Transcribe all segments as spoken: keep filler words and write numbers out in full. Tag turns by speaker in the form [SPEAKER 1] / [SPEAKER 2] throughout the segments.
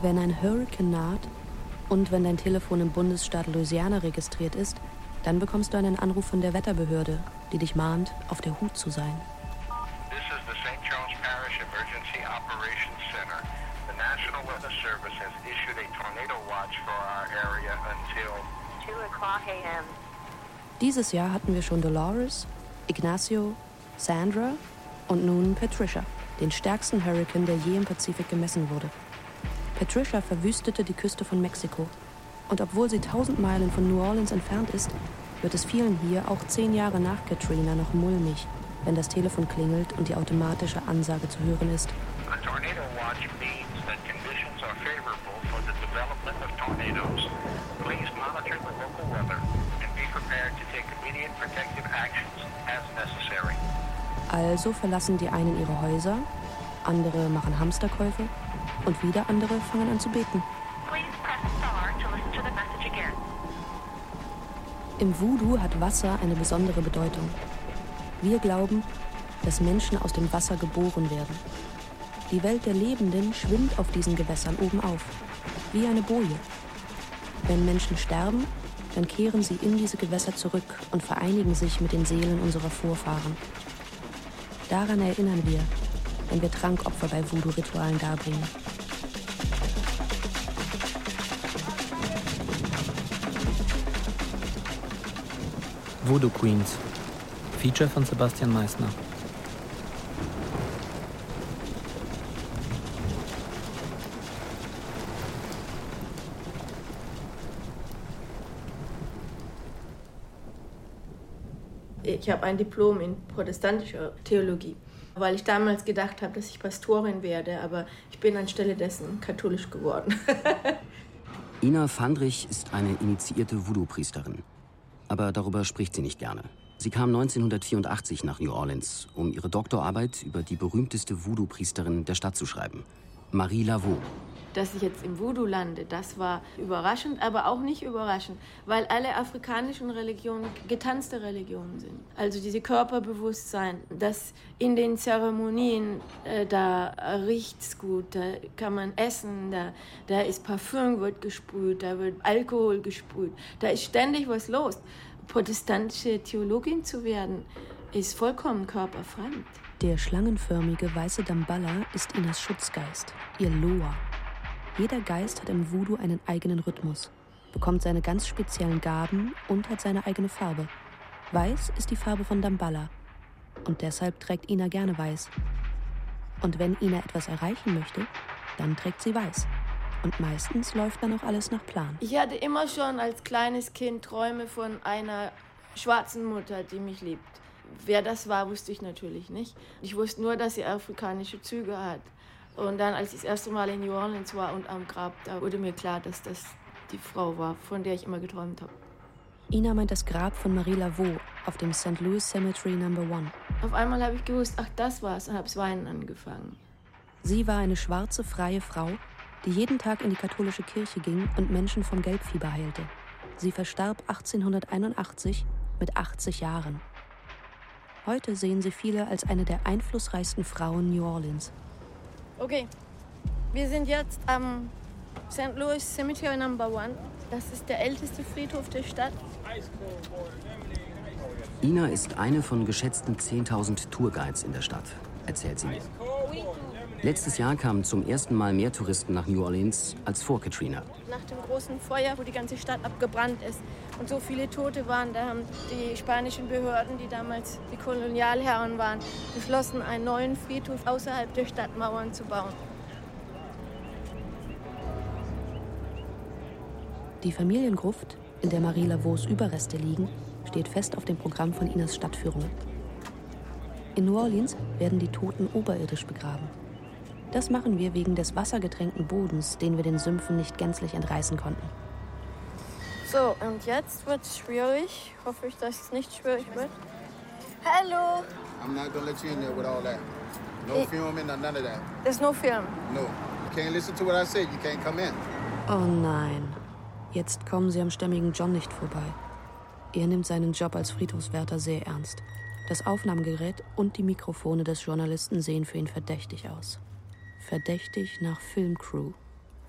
[SPEAKER 1] Wenn ein Hurrikan naht und wenn dein Telefon im Bundesstaat Louisiana registriert ist, dann bekommst du einen Anruf von der Wetterbehörde, die dich mahnt, auf der Hut zu sein.
[SPEAKER 2] This is the Saint Charles Parish Emergency Operations Center. The National Weather Service has issued a tornado watch for our area until two o'clock a m
[SPEAKER 1] Dieses Jahr hatten wir schon Dolores, Ignacio, Sandra und nun Patricia, den stärksten Hurrikan, der je im Pazifik gemessen wurde. Patricia verwüstete die Küste von Mexiko. Und obwohl sie tausend Meilen von New Orleans entfernt ist, wird es vielen hier auch zehn Jahre nach Katrina noch mulmig, wenn das Telefon klingelt und die automatische Ansage zu hören ist.
[SPEAKER 2] A tornado watch means that conditions are favorable for the development of tornadoes. Please monitor the local weather and be prepared to take immediate protective actions as necessary.
[SPEAKER 1] Also verlassen die einen ihre Häuser, andere machen Hamsterkäufe und wieder andere fangen an zu beten. Im Voodoo hat Wasser eine besondere Bedeutung. Wir glauben, dass Menschen aus dem Wasser geboren werden. Die Welt der Lebenden schwimmt auf diesen Gewässern oben auf, wie eine Boje. Wenn Menschen sterben, dann kehren sie in diese Gewässer zurück und vereinigen sich mit den Seelen unserer Vorfahren. Daran erinnern wir, wenn wir Trankopfer bei Voodoo-Ritualen darbringen.
[SPEAKER 3] Voodoo Queens. Feature von Sebastian Meissner.
[SPEAKER 4] Ich habe ein Diplom in protestantischer Theologie, weil ich damals gedacht habe, dass ich Pastorin werde, aber ich bin anstelle dessen katholisch geworden.
[SPEAKER 5] Ina Fandrich ist eine initiierte Voodoo-Priesterin. Aber darüber spricht sie nicht gerne. Sie kam neunzehnhundertvierundachtzig nach New Orleans, um ihre Doktorarbeit über die berühmteste Voodoo-Priesterin der Stadt zu schreiben, Marie Laveau.
[SPEAKER 4] Dass ich jetzt im Voodoo lande, das war überraschend, aber auch nicht überraschend, weil alle afrikanischen Religionen getanzte Religionen sind. Also diese Körperbewusstsein, das in den Zeremonien, äh, da riecht's gut, da kann man essen, da, da ist Parfüm wird gesprüht, da wird Alkohol gesprüht, da ist ständig was los. Protestantische Theologin zu werden, ist vollkommen körperfremd.
[SPEAKER 1] Der schlangenförmige weiße Damballa ist Inas Schutzgeist, ihr Loa. Jeder Geist hat im Voodoo einen eigenen Rhythmus, bekommt seine ganz speziellen Gaben und hat seine eigene Farbe. Weiß ist die Farbe von Damballa und deshalb trägt Ina gerne weiß. Und wenn Ina etwas erreichen möchte, dann trägt sie weiß. Und meistens läuft dann auch alles nach Plan.
[SPEAKER 4] Ich hatte immer schon als kleines Kind Träume von einer schwarzen Mutter, die mich liebt. Wer das war, wusste ich natürlich nicht. Ich wusste nur, dass sie afrikanische Züge hat. Und dann, als ich das erste Mal in New Orleans war und am Grab, da wurde mir klar, dass das die Frau war, von der ich immer geträumt habe.
[SPEAKER 1] Ina meint das Grab von Marie Laveau auf dem Saint Louis Cemetery Number One.
[SPEAKER 4] Auf einmal habe ich gewusst, ach, das war's, und habe das Weinen angefangen.
[SPEAKER 1] Sie war eine schwarze, freie Frau, die jeden Tag in die katholische Kirche ging und Menschen vom Gelbfieber heilte. Sie verstarb achtzehnhunderteinundachtzig mit achtzig Jahren. Heute sehen sie viele als eine der einflussreichsten Frauen New Orleans.
[SPEAKER 4] Okay, wir sind jetzt am Saint Louis Cemetery Number One. Das ist der älteste Friedhof der Stadt.
[SPEAKER 5] Ina ist eine von geschätzten zehntausend Tourguides in der Stadt, erzählt sie mir. Letztes Jahr kamen zum ersten Mal mehr Touristen nach New Orleans als vor Katrina.
[SPEAKER 4] Nach dem großen Feuer, wo die ganze Stadt abgebrannt ist und so viele Tote waren, da haben die spanischen Behörden, die damals die Kolonialherren waren, beschlossen, einen neuen Friedhof außerhalb der Stadtmauern zu bauen.
[SPEAKER 1] Die Familiengruft, in der Marie Lavaux Überreste liegen, steht fest auf dem Programm von Inas Stadtführung. In New Orleans werden die Toten oberirdisch begraben. Das machen wir wegen des wassergetränkten Bodens, den wir den Sümpfen nicht gänzlich entreißen konnten.
[SPEAKER 4] So, und jetzt wird's schwierig. Hoffe ich, dass es nicht schwierig wird. Hallo!
[SPEAKER 6] I'm not gonna let you in there with all that. No filming, none of that.
[SPEAKER 4] There's no film?
[SPEAKER 6] No. You can't listen to what I said. You can't come in.
[SPEAKER 1] Oh nein. Jetzt kommen sie am stämmigen John nicht vorbei. Er nimmt seinen Job als Friedhofswärter sehr ernst. Das Aufnahmegerät und die Mikrofone des Journalisten sehen für ihn verdächtig aus. Verdächtig nach Filmcrew.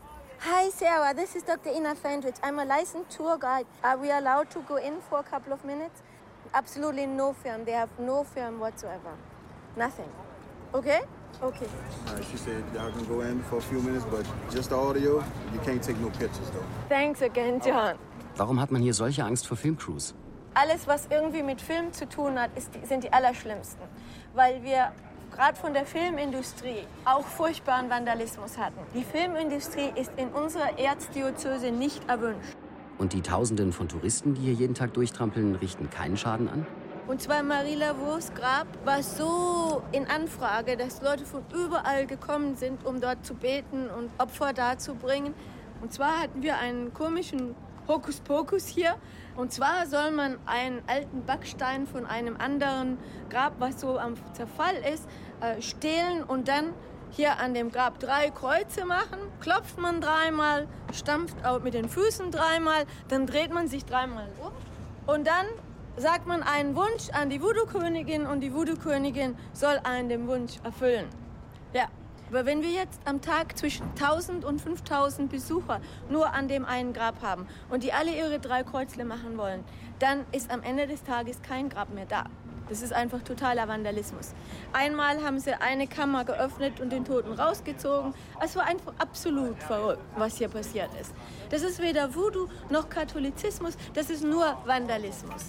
[SPEAKER 4] Hi Sarah, this is Doctor Ina Fandrich. I'm a licensed tour guide. Are we allowed to go in for a couple of minutes? Absolutely no film. They have no film whatsoever. Nothing. Okay? Okay.
[SPEAKER 6] All right, she said y'all can go in for a few minutes, but just the audio. You can't take no pictures, though.
[SPEAKER 4] Thanks again, John.
[SPEAKER 5] Warum hat man hier solche Angst vor Filmcrews?
[SPEAKER 4] Alles, was irgendwie mit Film zu tun hat, ist, sind die allerschlimmsten. Weil wir gerade von der Filmindustrie auch furchtbaren Vandalismus hatten. Die Filmindustrie ist in unserer Erzdiözese nicht erwünscht.
[SPEAKER 5] Und die Tausenden von Touristen, die hier jeden Tag durchtrampeln, richten keinen Schaden an?
[SPEAKER 4] Und zwar Marie Laveaus Grab war so in Anfrage, dass Leute von überall gekommen sind, um dort zu beten und Opfer darzubringen. Und zwar hatten wir einen komischen Hokuspokus hier. Und zwar soll man einen alten Backstein von einem anderen Grab, was so am Zerfall ist, äh, stehlen und dann hier an dem Grab drei Kreuze machen. Klopft man dreimal, stampft auch mit den Füßen dreimal, dann dreht man sich dreimal um. Und dann sagt man einen Wunsch an die Voodoo-Königin und die Voodoo-Königin soll einen den Wunsch erfüllen. Ja. Aber wenn wir jetzt am Tag zwischen tausend und fünftausend Besucher nur an dem einen Grab haben und die alle ihre drei Kreuzle machen wollen, dann ist am Ende des Tages kein Grab mehr da. Das ist einfach totaler Vandalismus. Einmal haben sie eine Kammer geöffnet und den Toten rausgezogen. Es war einfach absolut verrückt, was hier passiert ist. Das ist weder Voodoo noch Katholizismus, das ist nur Vandalismus.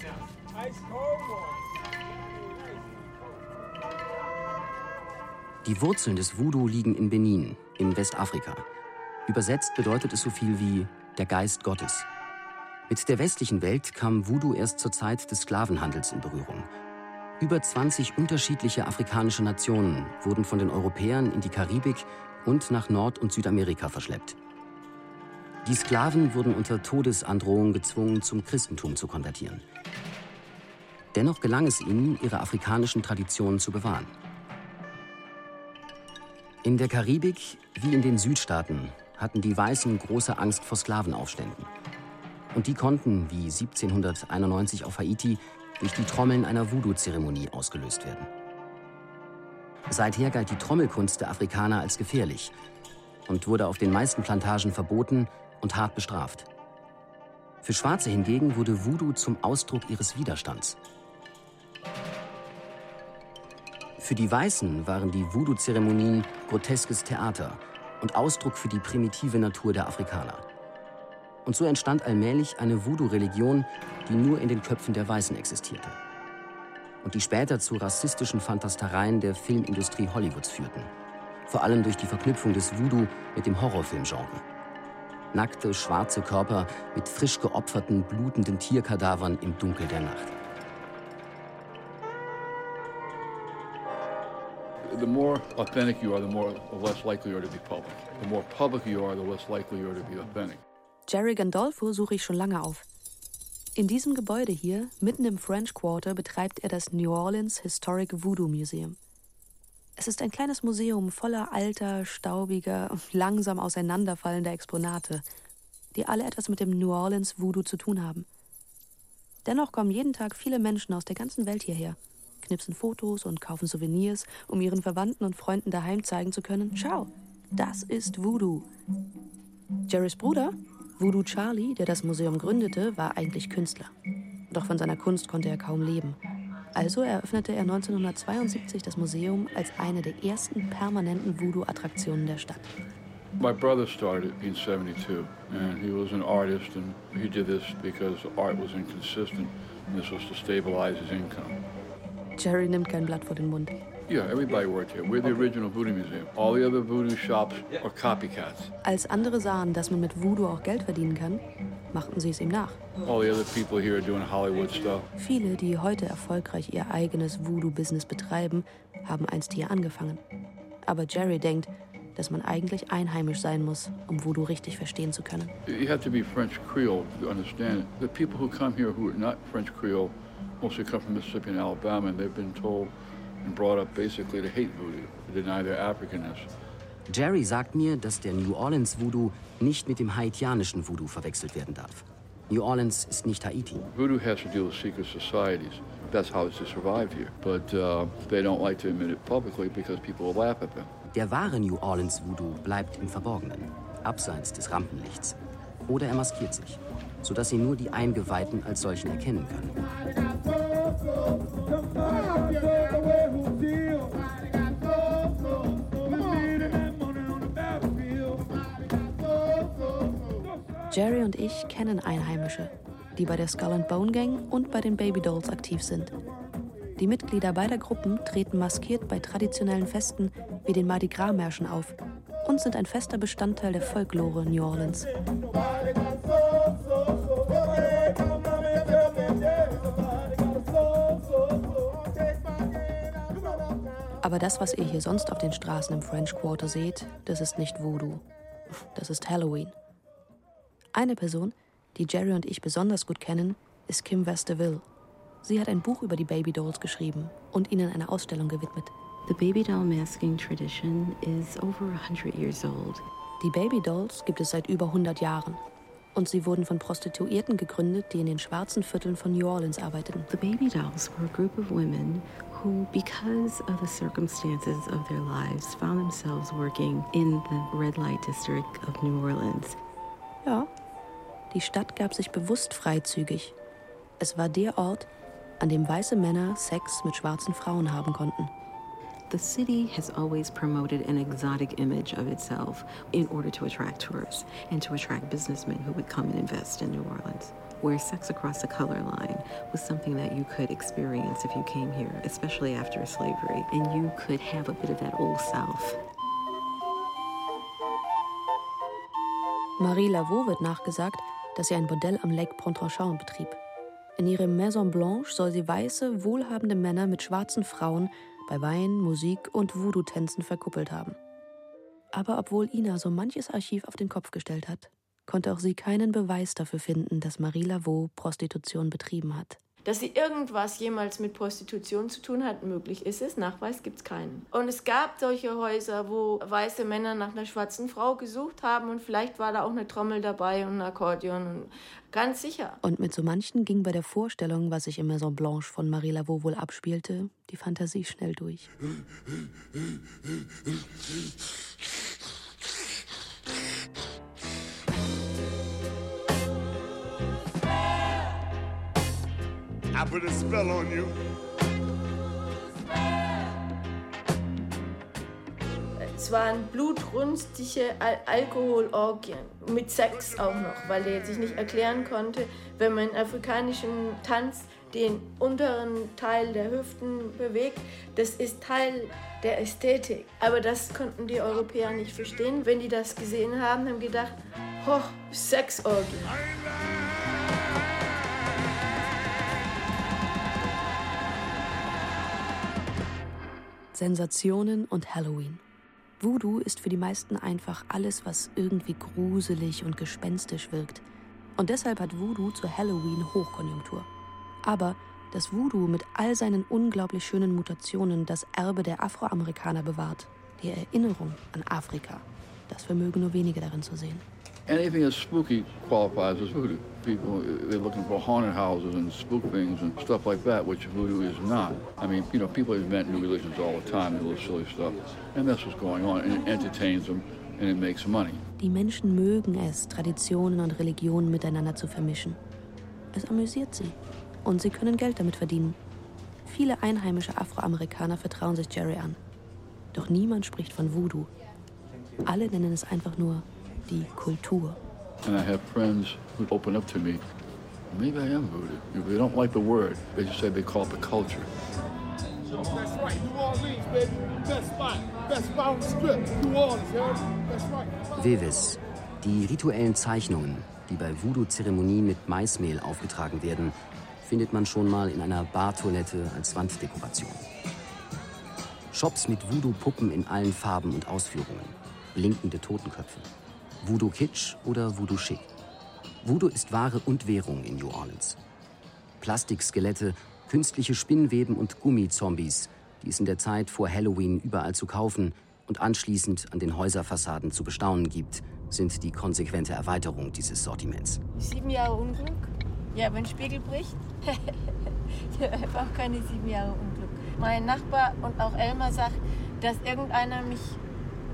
[SPEAKER 5] Die Wurzeln des Voodoo liegen in Benin, in Westafrika. Übersetzt bedeutet es so viel wie der Geist Gottes. Mit der westlichen Welt kam Voodoo erst zur Zeit des Sklavenhandels in Berührung. Über zwanzig unterschiedliche afrikanische Nationen wurden von den Europäern in die Karibik und nach Nord- und Südamerika verschleppt. Die Sklaven wurden unter Todesandrohung gezwungen, zum Christentum zu konvertieren. Dennoch gelang es ihnen, ihre afrikanischen Traditionen zu bewahren. In der Karibik wie in den Südstaaten hatten die Weißen große Angst vor Sklavenaufständen. Und die konnten, wie siebzehnhunderteinundneunzig auf Haiti, durch die Trommeln einer Voodoo-Zeremonie ausgelöst werden. Seither galt die Trommelkunst der Afrikaner als gefährlich und wurde auf den meisten Plantagen verboten und hart bestraft. Für Schwarze hingegen wurde Voodoo zum Ausdruck ihres Widerstands. Für die Weißen waren die Voodoo-Zeremonien groteskes Theater und Ausdruck für die primitive Natur der Afrikaner. Und so entstand allmählich eine Voodoo-Religion, die nur in den Köpfen der Weißen existierte. Und die später zu rassistischen Fantastereien der Filmindustrie Hollywoods führten. Vor allem durch die Verknüpfung des Voodoo mit dem Horrorfilmgenre. Nackte, schwarze Körper mit frisch geopferten, blutenden Tierkadavern im Dunkel der Nacht.
[SPEAKER 7] The more authentic you are, the more the less likely you are to be public. The more public you are, the less likely you are to be authentic.
[SPEAKER 1] Jerry Gandolfo suche ich schon lange auf. In diesem Gebäude hier, mitten im French Quarter, betreibt er das New Orleans Historic Voodoo Museum. Es ist ein kleines Museum voller alter, staubiger, langsam auseinanderfallender Exponate, die alle etwas mit dem New Orleans Voodoo zu tun haben. Dennoch kommen jeden Tag viele Menschen aus der ganzen Welt hierher, knipsen Fotos und kaufen Souvenirs, um ihren Verwandten und Freunden daheim zeigen zu können, schau, das ist Voodoo. Jerrys Bruder, Voodoo Charlie, der das Museum gründete, war eigentlich Künstler. Doch von seiner Kunst konnte er kaum leben. Also eröffnete er neunzehnhundertzweiundsiebzig das Museum als eine der ersten permanenten Voodoo-Attraktionen der Stadt.
[SPEAKER 7] My brother started in seventy-two, and he was an artist, and he did this because art was inconsistent, and this was to stabilize his income.
[SPEAKER 1] Jerry nimmt kein Blatt vor den Mund.
[SPEAKER 7] Yeah, everybody worked here. We're the original Voodoo Museum. All the other Voodoo shops are copycats.
[SPEAKER 1] Als andere sahen, dass man mit Voodoo auch Geld verdienen kann, machten sie es ihm nach.
[SPEAKER 7] All the other people here are doing Hollywood stuff.
[SPEAKER 1] Viele, die heute erfolgreich ihr eigenes Voodoo-Business betreiben, haben einst hier angefangen. Aber Jerry denkt, dass man eigentlich einheimisch sein muss, um Voodoo richtig verstehen zu können.
[SPEAKER 7] You have to be French Creole to understand it. The people who come here who are not French Creole mostly come from Mississippi and Alabama, and they've been told and brought up basically to hate Voodoo, to deny their Africanness.
[SPEAKER 5] Jerry sagt mir, dass der New Orleans Voodoo nicht mit dem haitianischen Voodoo verwechselt werden darf. New Orleans ist nicht Haiti.
[SPEAKER 7] Voodoo has to deal with secret societies. That's how it's to survive here. But uh, they don't like to admit it publicly because people will laugh at them.
[SPEAKER 5] Der wahre New Orleans Voodoo bleibt im Verborgenen. abseits des Rampenlichts. Oder er maskiert sich, sodass sie nur die Eingeweihten als solchen erkennen können.
[SPEAKER 1] Jerry und ich kennen Einheimische, die bei der Skull and Bone Gang und bei den Baby Dolls aktiv sind. Die Mitglieder beider Gruppen treten maskiert bei traditionellen Festen wie den Mardi Gras Märschen auf und sind ein fester Bestandteil der Folklore New Orleans. Aber das, was ihr hier sonst auf den Straßen im French Quarter seht, das ist nicht Voodoo. Das ist Halloween. Eine Person, die Jerry und ich besonders gut kennen, ist Kim Westerville. Sie hat ein Buch über die Baby Dolls geschrieben und ihnen eine Ausstellung gewidmet.
[SPEAKER 8] The baby doll masking tradition is over one hundred years old.
[SPEAKER 1] Die Baby Dolls gibt es seit über hundert Jahren. Und sie wurden von Prostituierten gegründet, die in den schwarzen Vierteln von New Orleans arbeiteten.
[SPEAKER 8] The baby dolls were a group of women who, because of the circumstances of their lives, found themselves working in the red light district of New Orleans.
[SPEAKER 1] Ja, die Stadt gab sich bewusst freizügig. Es war der Ort, an dem weiße Männer Sex mit schwarzen Frauen haben konnten.
[SPEAKER 8] The city has always promoted an exotic image of itself in order to attract tourists and to attract businessmen who would come and invest in New Orleans, where sex across the color line was something that you could experience if you came here, especially after slavery, and you could have a bit of that old South.
[SPEAKER 1] Marie Laveau wird nachgesagt, dass sie ein Bordell am Lake Pontchartrain betrieb. In ihrem Maison Blanche soll sie weiße, wohlhabende Männer mit schwarzen Frauen bei Wein, Musik und Voodoo-Tänzen verkuppelt haben. Aber obwohl Ina so manches Archiv auf den Kopf gestellt hat, konnte auch sie keinen Beweis dafür finden, dass Marie Laveau Prostitution betrieben hat.
[SPEAKER 4] Dass sie irgendwas jemals mit Prostitution zu tun hat, möglich ist es. Nachweis gibt es keinen. Und es gab solche Häuser, wo weiße Männer nach einer schwarzen Frau gesucht haben und vielleicht war da auch eine Trommel dabei und ein Akkordeon. Und ganz sicher.
[SPEAKER 1] Und mit so manchen ging bei der Vorstellung, was sich im Maison Blanche von Marie Laveau wohl abspielte, die Fantasie schnell durch.
[SPEAKER 9] I put a spell on you.
[SPEAKER 4] Es waren blutrünstige Al- Alkoholorgien, mit Sex auch noch, weil er sich nicht erklären konnte, wenn man im afrikanischen Tanz den unteren Teil der Hüften bewegt, das ist Teil der Ästhetik. Aber das konnten die Europäer nicht verstehen. Wenn die das gesehen haben, haben gedacht, hoch, Sexorgie.
[SPEAKER 1] Sensationen und Halloween. Voodoo ist für die meisten einfach alles, was irgendwie gruselig und gespenstisch wirkt. Und deshalb hat Voodoo zu Halloween Hochkonjunktur. Aber dass Voodoo mit all seinen unglaublich schönen Mutationen das Erbe der Afroamerikaner bewahrt, die Erinnerung an Afrika, das vermögen nur wenige darin zu sehen.
[SPEAKER 7] Anything that's spooky qualifies as voodoo. People, they're looking for haunted houses and spook things and stuff like that, which voodoo is not. I mean, you know, people invent new religions all the time, and little silly stuff. And that's what's going on, and it entertains them, and it makes money.
[SPEAKER 1] Die Menschen mögen es, Traditionen und Religionen miteinander zu vermischen. Es amüsiert sie. Und sie können Geld damit verdienen. Viele einheimische Afroamerikaner vertrauen sich Jerry an. Doch niemand spricht von Voodoo. Alle nennen es einfach nur die Kultur.
[SPEAKER 7] And I have friends who open up to me. Maybe I am voodoo. If they don't like the word, they just say they call it the culture.
[SPEAKER 9] That's right, New Orleans, baby. Best spot. Best spot on the strip. New Orleans, heard? That's right.
[SPEAKER 5] Wewis. Die rituellen Zeichnungen, die bei Voodoo-Zeremonien mit Maismehl aufgetragen werden, findet man schon mal in einer Bartoilette als Wanddekoration. Shops mit Voodoo-Puppen in allen Farben und Ausführungen. Blinkende Totenköpfe. Voodoo-Kitsch oder Voodoo-Schick. Voodoo ist Ware und Währung in New Orleans. Plastikskelette, künstliche Spinnweben und Gummizombies, die es in der Zeit vor Halloween überall zu kaufen und anschließend an den Häuserfassaden zu bestaunen gibt, sind die konsequente Erweiterung dieses Sortiments.
[SPEAKER 4] Sieben Jahre Unglück? Ja, wenn Spiegel bricht? Ich habe einfach keine sieben Jahre Unglück. Mein Nachbar und auch Elmar sagt, dass irgendeiner mich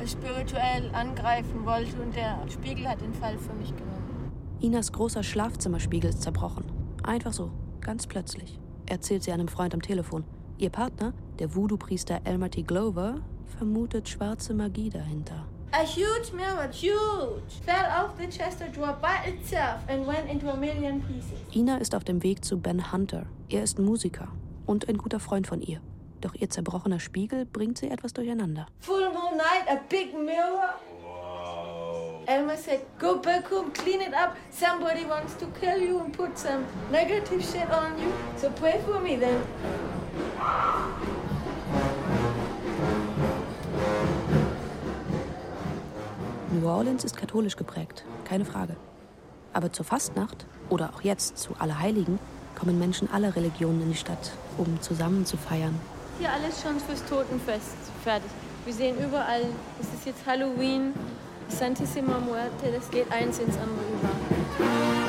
[SPEAKER 4] spirituell angreifen wollte und der Spiegel hat den Fall für mich genommen.
[SPEAKER 1] Inas großer Schlafzimmerspiegel ist zerbrochen. Einfach so, ganz plötzlich, erzählt sie einem Freund am Telefon. Ihr Partner, der Voodoo-Priester Elmer T. Glover, vermutet schwarze Magie dahinter.
[SPEAKER 4] A huge mirror, huge, fell off the chest of drawer by itself and went into a million pieces.
[SPEAKER 1] Ina ist auf dem Weg zu Ben Hunter. Er ist Musiker und ein guter Freund von ihr. Doch ihr zerbrochener Spiegel bringt sie etwas durcheinander.
[SPEAKER 4] Full moon night, a big mirror. Wow. Elmer said, go back home, clean it up. Somebody wants to kill you and put some negative shit on you. So pray for me then.
[SPEAKER 1] New Orleans ist katholisch geprägt, keine Frage. Aber zur Fastnacht oder auch jetzt zu Allerheiligen kommen Menschen aller Religionen in die Stadt, um zusammen zu feiern.
[SPEAKER 4] Hier alles schon fürs Totenfest fertig. Wir sehen überall, es ist jetzt Halloween, Santissima Muerte, das geht eins ins andere über.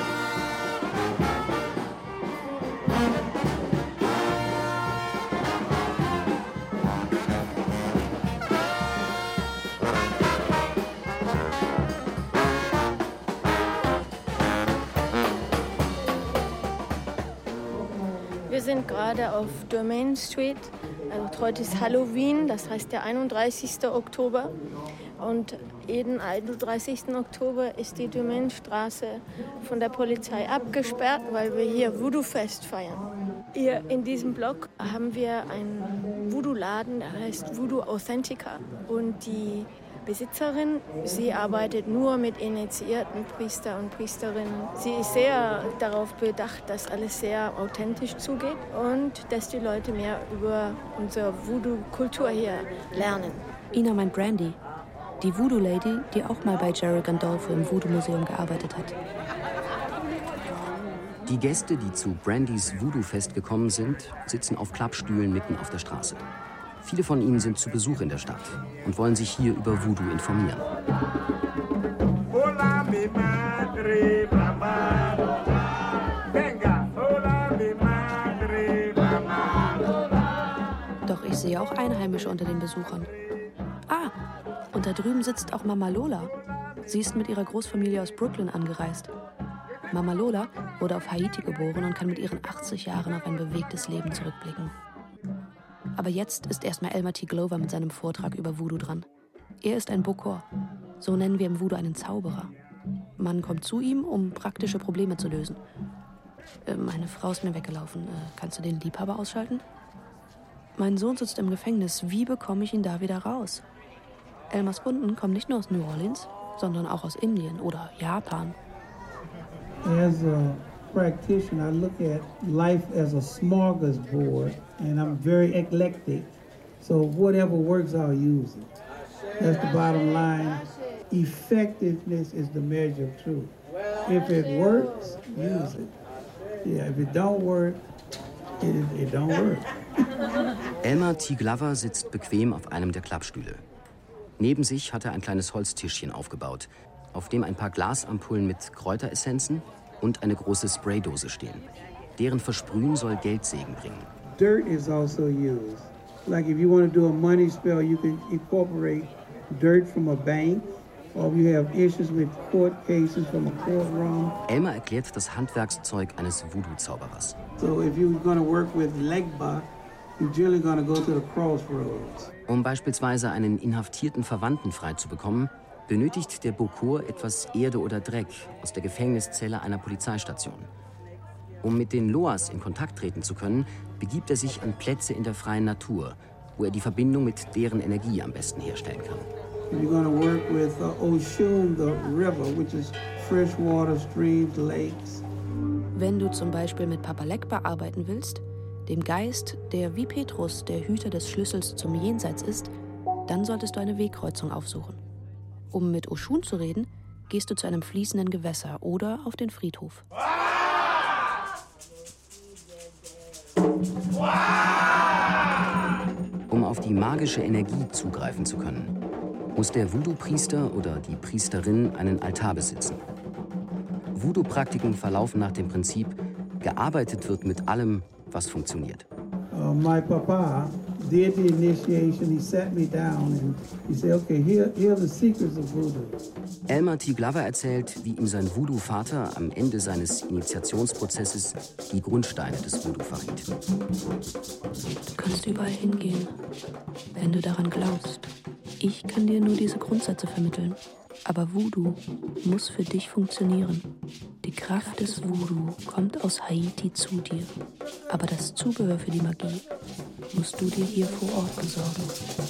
[SPEAKER 4] Wir sind gerade auf Domain Street. Also heute ist Halloween, das heißt der einunddreißigsten Oktober. Und jeden einunddreißigsten Oktober ist die Domainstraße von der Polizei abgesperrt, weil wir hier Voodoo-Fest feiern. Hier in diesem Block haben wir einen Voodoo-Laden, der heißt Voodoo Authentica. Und die Besitzerin, sie arbeitet nur mit initiierten Priester und Priesterinnen. Sie ist sehr darauf bedacht, dass alles sehr authentisch zugeht und dass die Leute mehr über unsere Voodoo-Kultur hier lernen.
[SPEAKER 1] Ina meint Brandy, die Voodoo-Lady, die auch mal bei Jerry Gandolfo im Voodoo-Museum gearbeitet hat.
[SPEAKER 5] Die Gäste, die zu Brandys Voodoo-Fest gekommen sind, sitzen auf Klappstühlen mitten auf der Straße. Viele von ihnen sind zu Besuch in der Stadt und wollen sich hier über Voodoo informieren.
[SPEAKER 1] Doch ich sehe auch Einheimische unter den Besuchern. Ah, und da drüben sitzt auch Mama Lola. Sie ist mit ihrer Großfamilie aus Brooklyn angereist. Mama Lola wurde auf Haiti geboren und kann mit ihren achtzig Jahren auf ein bewegtes Leben zurückblicken. Aber jetzt ist erstmal Elmer T. Glover mit seinem Vortrag über Voodoo dran. Er ist ein Bokor. So nennen wir im Voodoo einen Zauberer. Man kommt zu ihm, um praktische Probleme zu lösen. Äh, meine Frau ist mir weggelaufen. Äh, kannst du den Liebhaber ausschalten? Mein Sohn sitzt im Gefängnis. Wie bekomme ich ihn da wieder raus? Elmers Kunden kommen nicht nur aus New Orleans, sondern auch aus Indien oder Japan.
[SPEAKER 10] As a practitioner, I look at life as a smorgasbord, and I'm very eclectic. So whatever works, I'll use it. That's the bottom line. Effectiveness is the measure of truth. If it works, use it. Yeah, if it don't work, it, it don't work.
[SPEAKER 5] Elmer T. Glover sitzt bequem auf einem der Klappstühle. Neben sich hat er ein kleines Holztischchen aufgebaut, auf dem ein paar Glasampullen mit Kräuteressenzen und eine große Spraydose stehen. Deren Versprühen soll Geldsegen bringen.
[SPEAKER 10] Dirt is also used. Like if you want to do a money spell, you can incorporate dirt from a bank, or if you have issues with court cases from a courtroom.
[SPEAKER 5] Elmer erklärt das Handwerkszeug eines Voodoo-Zauberers.
[SPEAKER 10] So if you're going to work with Legba, you're generally going to go to the crossroads.
[SPEAKER 5] Um beispielsweise einen inhaftierten Verwandten freizubekommen, benötigt der Bokor etwas Erde oder Dreck aus der Gefängniszelle einer Polizeistation. Um mit den Loas in Kontakt treten zu können, begibt er sich an Plätze in der freien Natur, wo er die Verbindung mit deren Energie am besten herstellen kann.
[SPEAKER 10] You're going to work with uh, Oshun, the river, which is freshwater streams, lakes.
[SPEAKER 1] Wenn du zum Beispiel mit Papa Legba arbeiten willst, dem Geist, der wie Petrus der Hüter des Schlüssels zum Jenseits ist, dann solltest du eine Wegkreuzung aufsuchen. Um mit Oshun zu reden, gehst du zu einem fließenden Gewässer oder auf den Friedhof.
[SPEAKER 5] Um auf die magische Energie zugreifen zu können, muss der Voodoo-Priester oder die Priesterin einen Altar besitzen. Voodoo-Praktiken verlaufen nach dem Prinzip, gearbeitet wird mit allem, was funktioniert.
[SPEAKER 10] Uh, my papa, did the initiation. He sat me down and he said, okay, here, here are the secrets of voodoo.
[SPEAKER 5] Elmer T. Glover erzählt, wie ihm sein Voodoo-Vater am Ende seines Initiationsprozesses die Grundsteine des Voodoo verriet.
[SPEAKER 1] Du kannst überall hingehen, wenn du daran glaubst. Ich kann dir nur diese Grundsätze vermitteln. Aber Voodoo muss für dich funktionieren. Die Kraft des Voodoo kommt aus Haiti zu dir. Aber das Zubehör für die Magie musst du dir hier vor Ort besorgen.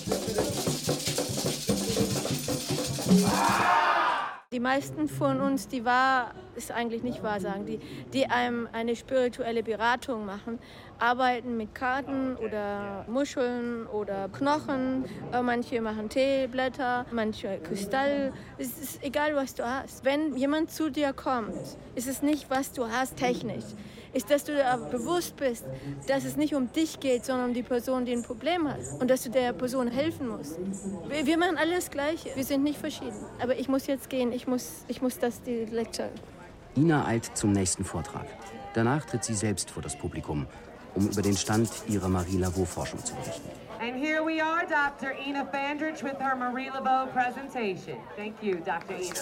[SPEAKER 4] Die meisten von uns, die wahr, ist eigentlich nicht wahr sagen, die, die einem eine spirituelle Beratung machen, arbeiten mit Karten oder Muscheln oder Knochen. Manche machen Teeblätter, manche Kristall. Es ist egal, was du hast. Wenn jemand zu dir kommt, ist es nicht, was du hast technisch. Ist, dass du dir bewusst bist, dass es nicht um dich geht, sondern um die Person, die ein Problem hat. Und dass du der Person helfen musst. Wir, wir machen alles Gleiche. Wir sind nicht verschieden. Aber ich muss jetzt gehen. Ich muss, ich muss das, die Lecture.
[SPEAKER 5] Ina eilt zum nächsten Vortrag. Danach tritt sie selbst vor das Publikum, um über den Stand ihrer Marie Laveau-Forschung zu berichten.
[SPEAKER 11] And here we are, Doctor Ina Fandrich with her Marie Laveau presentation. Thank you, Doctor Ina.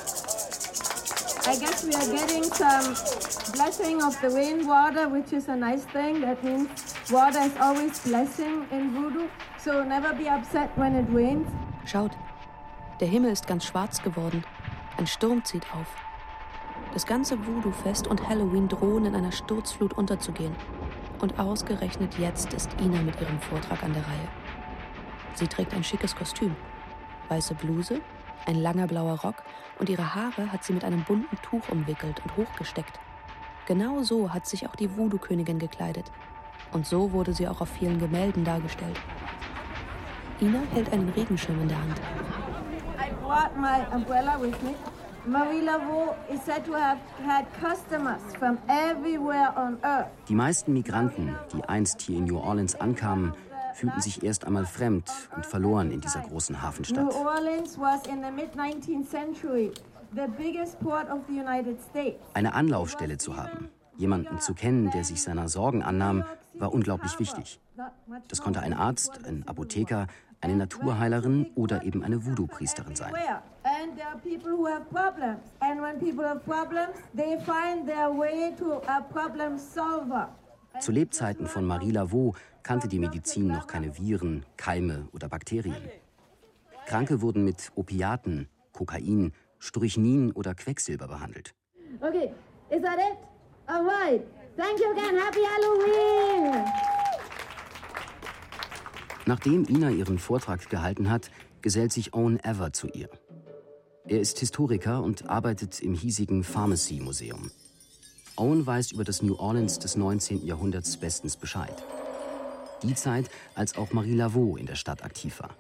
[SPEAKER 4] I guess we are getting some blessing of the wind water, which is a nice thing. That means water is always blessing in Voodoo. So never be upset when it rains.
[SPEAKER 1] Schaut, der Himmel ist ganz schwarz geworden. Ein Sturm zieht auf. Das ganze Voodoo-Fest und Halloween drohen in einer Sturzflut unterzugehen. Und ausgerechnet jetzt ist Ina mit ihrem Vortrag an der Reihe. Sie trägt ein schickes Kostüm. Weiße Bluse, ein langer blauer Rock und ihre Haare hat sie mit einem bunten Tuch umwickelt und hochgesteckt. Genau so hat sich auch die Voodoo-Königin gekleidet. Und so wurde sie auch auf vielen Gemälden dargestellt. Ina hält einen Regenschirm in der Hand.
[SPEAKER 4] I brought my umbrella with me. Marie Laveau is said to have had customers from everywhere on earth.
[SPEAKER 5] Die meisten Migranten, die einst hier in New Orleans ankamen, fühlten sich erst einmal fremd und verloren in dieser großen Hafenstadt.
[SPEAKER 4] New Orleans was in the mid nineteenth century the biggest port of the United States.
[SPEAKER 5] Eine Anlaufstelle zu haben, jemanden zu kennen, der sich seiner Sorgen annahm, war unglaublich wichtig. Das konnte ein Arzt, ein Apotheker, eine Naturheilerin oder eben eine Voodoo-Priesterin sein.
[SPEAKER 4] And there are people who have problems. And when people have problems, they find their way to a problem solver.
[SPEAKER 5] Zu Lebzeiten von Marie Laveau kannte die Medizin noch keine Viren, Keime oder Bakterien. Kranke wurden mit Opiaten, Kokain, Strychnin oder Quecksilber behandelt.
[SPEAKER 4] Okay, is that it? All right. Thank you again. Happy Halloween!
[SPEAKER 5] Nachdem Ina ihren Vortrag gehalten hat, gesellt sich Owen Ever zu ihr. Er ist Historiker und arbeitet im hiesigen Pharmacy Museum. Owen weiß über das New Orleans des neunzehnten Jahrhunderts bestens Bescheid. Die Zeit, als auch Marie Laveau in der Stadt aktiv war.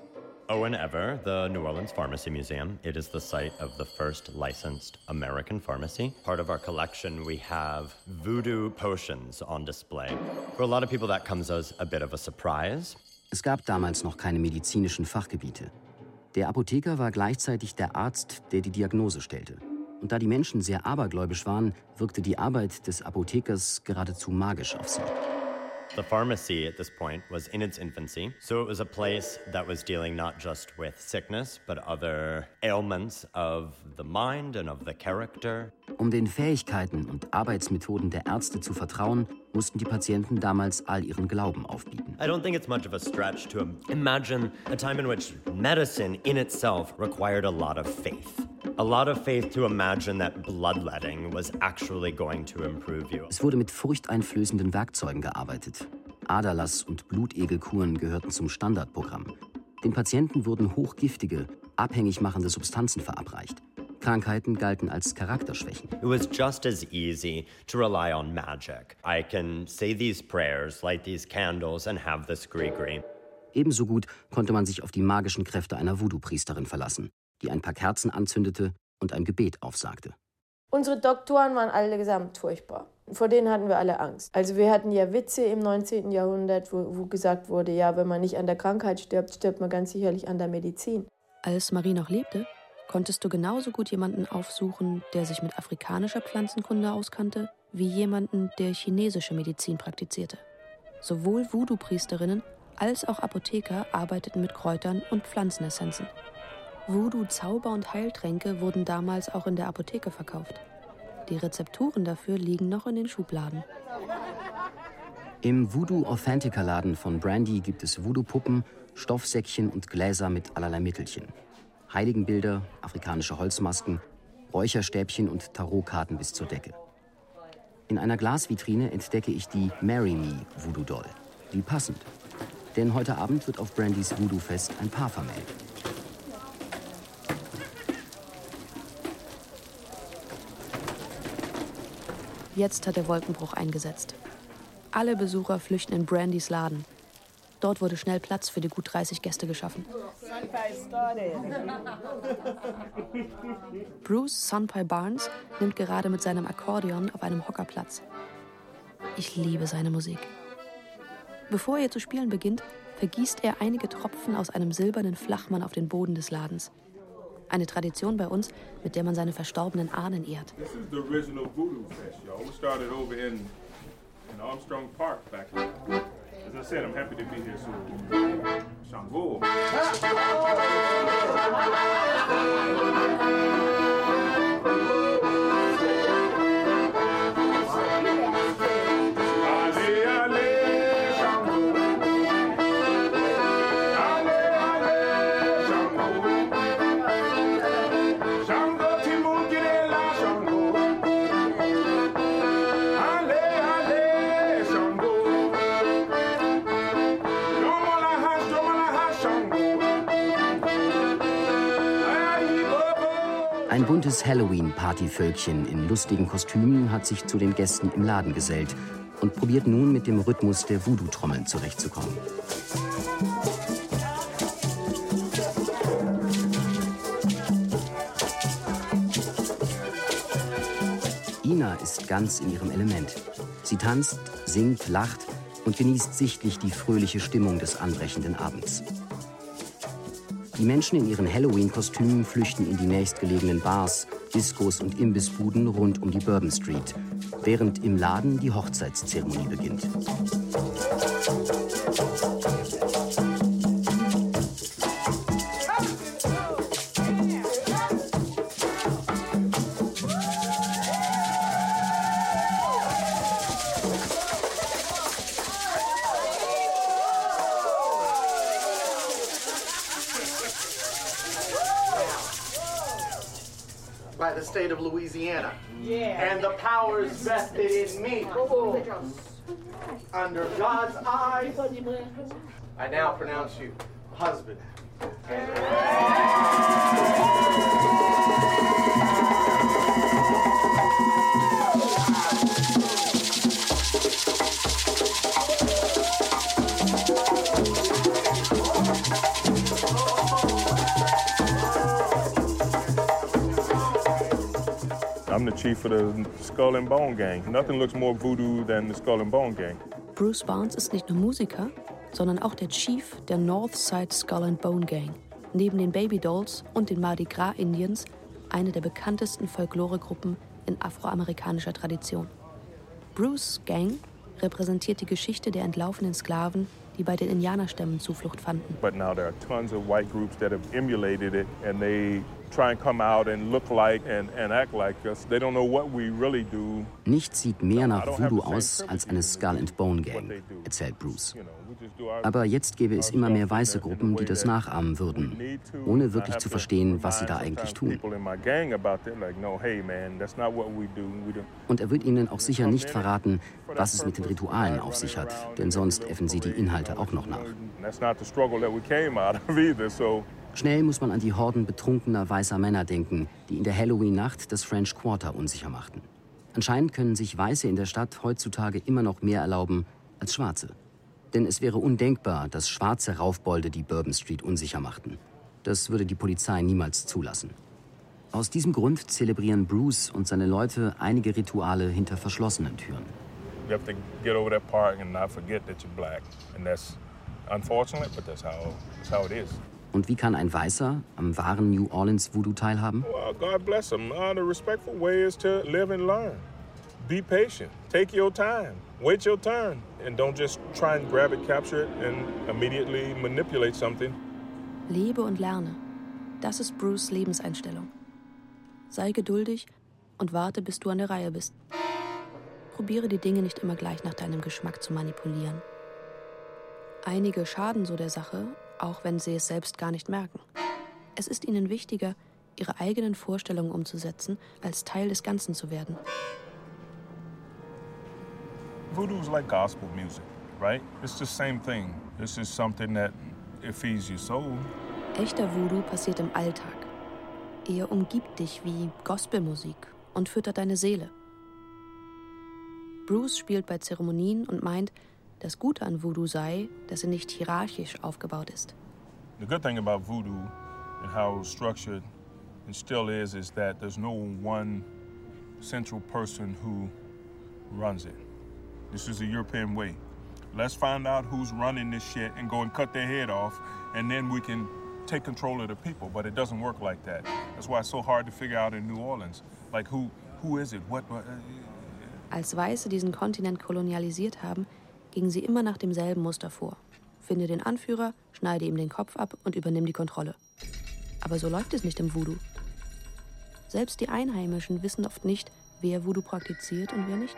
[SPEAKER 12] Owen Ever, the New Orleans Pharmacy Museum. It is the site of the first licensed American pharmacy. Part of our collection, we have voodoo potions on display. For a lot of people, that comes as a bit of a surprise.
[SPEAKER 5] Es gab damals noch keine medizinischen Fachgebiete. Der Apotheker war gleichzeitig der Arzt, der die Diagnose stellte. Und da die Menschen sehr abergläubisch waren, wirkte die Arbeit des Apothekers geradezu magisch auf sie.
[SPEAKER 12] The pharmacy at this point was in its infancy, so it was a place that was dealing not just with sickness, but other ailments of the mind and of the character.
[SPEAKER 5] Um den Fähigkeiten und Arbeitsmethoden der Ärzte zu vertrauen, mussten die Patienten damals all ihren Glauben aufbieten.
[SPEAKER 12] I don't think it's much of a stretch to imagine a time in which medicine in itself required a lot of faith. A lot of faith to imagine that bloodletting was actually going to improve you.
[SPEAKER 5] Es wurde mit furchteinflößenden Werkzeugen gearbeitet. Aderlass- und Blutegelkuren gehörten zum Standardprogramm. Den Patienten wurden hochgiftige, abhängig machende Substanzen verabreicht. Krankheiten galten als Charakterschwächen.
[SPEAKER 12] It was just as easy to rely on magic. I can say these prayers, light these candles and have this gree-gree.
[SPEAKER 5] Ebenso gut konnte man sich auf die magischen Kräfte einer Voodoo-Priesterin verlassen, die ein paar Kerzen anzündete und ein Gebet aufsagte.
[SPEAKER 4] Unsere Doktoren waren allesamt furchtbar. Vor denen hatten wir alle Angst. Also wir hatten ja Witze im neunzehnten Jahrhundert, wo, wo gesagt wurde, ja, wenn man nicht an der Krankheit stirbt, stirbt man ganz sicherlich an der Medizin.
[SPEAKER 1] Als Marie noch lebte, konntest du genauso gut jemanden aufsuchen, der sich mit afrikanischer Pflanzenkunde auskannte, wie jemanden, der chinesische Medizin praktizierte. Sowohl Voodoo-Priesterinnen als auch Apotheker arbeiteten mit Kräutern und Pflanzenessenzen. Voodoo, Zauber und Heiltränke wurden damals auch in der Apotheke verkauft. Die Rezepturen dafür liegen noch in den Schubladen.
[SPEAKER 5] Im Voodoo Authentica Laden von Brandy gibt es Voodoo-Puppen, Stoffsäckchen und Gläser mit allerlei Mittelchen. Heiligenbilder, afrikanische Holzmasken, Räucherstäbchen und Tarotkarten bis zur Decke. In einer Glasvitrine entdecke ich die Marry Me Voodoo Doll. Wie passend. Denn heute Abend wird auf Brandys Voodoo-Fest ein Paar vermählt.
[SPEAKER 1] Jetzt hat der Wolkenbruch eingesetzt. Alle Besucher flüchten in Brandys Laden. Dort wurde schnell Platz für die gut dreißig Gäste geschaffen. Bruce Sonpai Barnes nimmt gerade mit seinem Akkordeon auf einem Hocker Platz. Ich liebe seine Musik. Bevor er zu spielen beginnt, vergießt er einige Tropfen aus einem silbernen Flachmann auf den Boden des Ladens. Eine Tradition bei uns, mit der man seine verstorbenen Ahnen ehrt.
[SPEAKER 13] This is the original Voodoo Fest, y'all. We started over in, in Armstrong Park back then. As I said, I'm happy to be here. So, Shango.
[SPEAKER 5] Ein buntes Halloween-Partyvölkchen in lustigen Kostümen hat sich zu den Gästen im Laden gesellt und probiert nun mit dem Rhythmus der Voodoo-Trommeln zurechtzukommen. Ina ist ganz in ihrem Element. Sie tanzt, singt, lacht und genießt sichtlich die fröhliche Stimmung des anbrechenden Abends. Die Menschen in ihren Halloween-Kostümen flüchten in die nächstgelegenen Bars, Diskos und Imbissbuden rund um die Bourbon Street, während im Laden die Hochzeitszeremonie beginnt.
[SPEAKER 14] By the state of Louisiana. Yeah. And the powers vested in me. Oh. Under God's eyes, I now pronounce you husband.
[SPEAKER 13] I'm the chief of the Skull and Bone Gang. Nothing looks more voodoo than the Skull and Bone Gang.
[SPEAKER 1] Bruce Barnes ist nicht nur Musiker, sondern auch der Chief der Northside Skull and Bone Gang. Neben den Baby Dolls und den Mardi Gras Indians eine der bekanntesten Folkloregruppen in afroamerikanischer Tradition. Bruce' Gang repräsentiert die Geschichte der entlaufenen Sklaven, die bei den Indianerstämmen Zuflucht fanden.
[SPEAKER 13] But now there are tons of white groups that have emulated it and they try and come out and look like and, and act like us. They don't know what we really do.
[SPEAKER 5] Nichts sieht mehr nach Voodoo aus als eine Skull and Bone Gang, erzählt Bruce. Aber jetzt gäbe es immer mehr weiße Gruppen, die das nachahmen würden, ohne wirklich zu verstehen, was sie da eigentlich tun. Und er wird ihnen auch sicher nicht verraten, was es mit den Ritualen auf sich hat, denn sonst äffen sie die Inhalte auch noch nach. Schnell muss man an die Horden betrunkener weißer Männer denken, die in der Halloween-Nacht das French Quarter unsicher machten. Anscheinend können sich Weiße in der Stadt heutzutage immer noch mehr erlauben als Schwarze. Denn es wäre undenkbar, dass schwarze Raufbolde die Bourbon Street unsicher machten. Das würde die Polizei niemals zulassen. Aus diesem Grund zelebrieren Bruce und seine Leute einige Rituale hinter verschlossenen Türen.
[SPEAKER 13] You have to get over that part and not forget that you're black. And that's unfortunate, but that's how, that's how it is.
[SPEAKER 5] Und wie kann ein Weißer am wahren New Orleans Voodoo teilhaben?
[SPEAKER 13] Well, God bless him. Uh, the respectful way is to live and learn. Be patient. Take your time. Wait your turn. And don't just try and grab it, capture it, and immediately manipulate something.
[SPEAKER 1] Lebe und lerne. Das ist Bruce' Lebenseinstellung. Sei geduldig und warte, bis du an der Reihe bist. Probiere die Dinge nicht immer gleich nach deinem Geschmack zu manipulieren. Einige schaden so der Sache, auch wenn sie es selbst gar nicht merken. Es ist ihnen wichtiger, ihre eigenen Vorstellungen umzusetzen, als Teil des Ganzen zu werden.
[SPEAKER 13] Voodoo is like gospel music, right? It's the same thing. It's just something that it feeds your soul.
[SPEAKER 1] Echter Voodoo passiert im Alltag. Er umgibt dich wie Gospelmusik und füttert deine Seele. Bruce spielt bei Zeremonien und meint, das Gute an Voodoo sei, dass er nicht hierarchisch aufgebaut ist.
[SPEAKER 13] The good thing about Voodoo and how structured it still is is that there's no one central person who runs it. This is a European way. Let's find out who's running this shit and go and cut their head off, and then we can take control of the people. But it doesn't work like that. That's why it's so hard to figure out in New Orleans. Like, who, who is it? What? what uh,
[SPEAKER 1] Als Weiße diesen Kontinent kolonialisiert haben, gingen sie immer nach demselben Muster vor. Finde den Anführer, schneide ihm den Kopf ab und übernimm die Kontrolle. Aber so läuft es nicht im Voodoo. Selbst die Einheimischen wissen oft nicht, wer Voodoo praktiziert und wer nicht.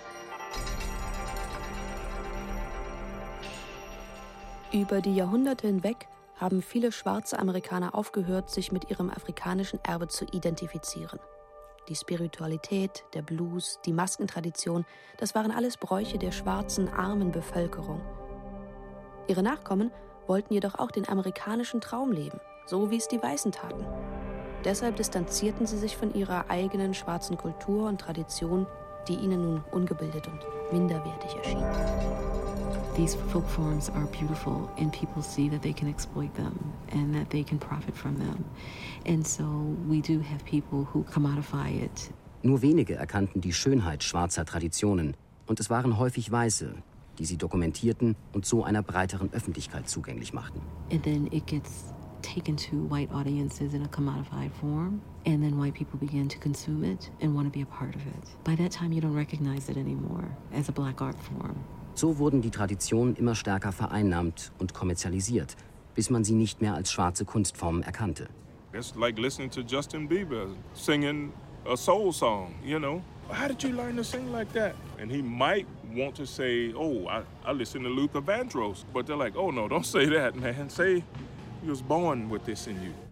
[SPEAKER 1] Über die Jahrhunderte hinweg haben viele schwarze Amerikaner aufgehört, sich mit ihrem afrikanischen Erbe zu identifizieren. Die Spiritualität, der Blues, die Maskentradition, das waren alles Bräuche der schwarzen, armen Bevölkerung. Ihre Nachkommen wollten jedoch auch den amerikanischen Traum leben, so wie es die Weißen taten. Deshalb distanzierten sie sich von ihrer eigenen schwarzen Kultur und Tradition, die ihnen nun ungebildet und minderwertig erschien.
[SPEAKER 8] These folk forms are beautiful and people see that they can exploit them and that they can profit from them. And so we do have people who commodify it.
[SPEAKER 5] Nur wenige erkannten die Schönheit schwarzer Traditionen und es waren häufig Weiße, die sie dokumentierten und so einer breiteren Öffentlichkeit zugänglich machten.
[SPEAKER 8] And then it gets taken to white audiences in a commodified form, and then white people begin to consume it and want to be a part of it. By that time you don't recognize it anymore as a black art form.
[SPEAKER 5] So wurden die Traditionen immer stärker vereinnahmt und kommerzialisiert, bis man sie nicht mehr als schwarze Kunstformen erkannte.
[SPEAKER 13] It's like listening to Justin Bieber singing a soul song, you know. How did you learn to sing like that? And he might want to say, oh, I, I listen to Luther Vandross. But they're like, oh, no, don't say that, man. Say you was born with this in you.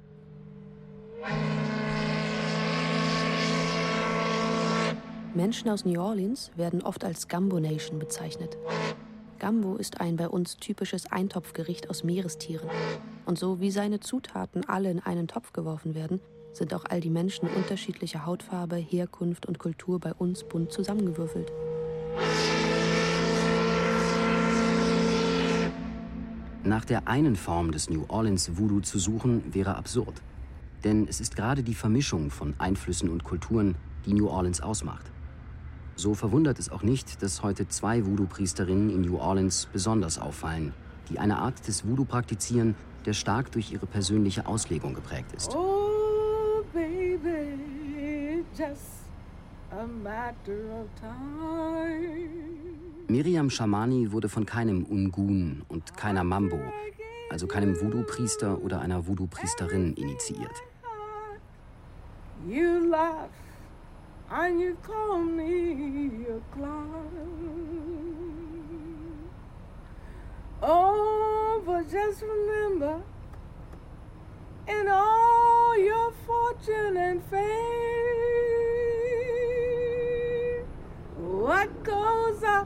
[SPEAKER 1] Menschen aus New Orleans werden oft als Gumbo Nation bezeichnet. Gumbo ist ein bei uns typisches Eintopfgericht aus Meerestieren. Und so wie seine Zutaten alle in einen Topf geworfen werden, sind auch all die Menschen unterschiedlicher Hautfarbe, Herkunft und Kultur bei uns bunt zusammengewürfelt.
[SPEAKER 5] Nach der einen Form des New Orleans Voodoo zu suchen, wäre absurd. Denn es ist gerade die Vermischung von Einflüssen und Kulturen, die New Orleans ausmacht. So verwundert es auch nicht, dass heute zwei Voodoo-Priesterinnen in New Orleans besonders auffallen, die eine Art des Voodoo praktizieren, der stark durch ihre persönliche Auslegung geprägt ist.
[SPEAKER 15] Oh, baby, just a matter of time.
[SPEAKER 5] Miriam Shamani wurde von keinem Ungun und keiner Mambo, also keinem Voodoo-Priester oder einer Voodoo-Priesterin initiiert.
[SPEAKER 15] You laugh and you call me a clown. Oh, but just remember, in all your fortune and fame, what goes up